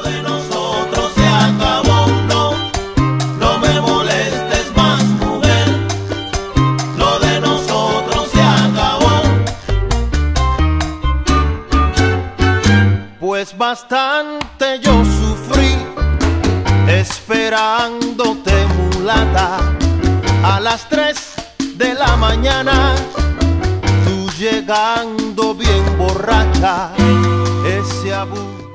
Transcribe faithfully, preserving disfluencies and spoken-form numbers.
de nosotros se acabó. No, no me molestes más, mujer. Lo de nosotros se acabó. Pues bastante yo sufrí esperándote, mulata, a las tres de la mañana, tú llegando bien borracha, ese abuso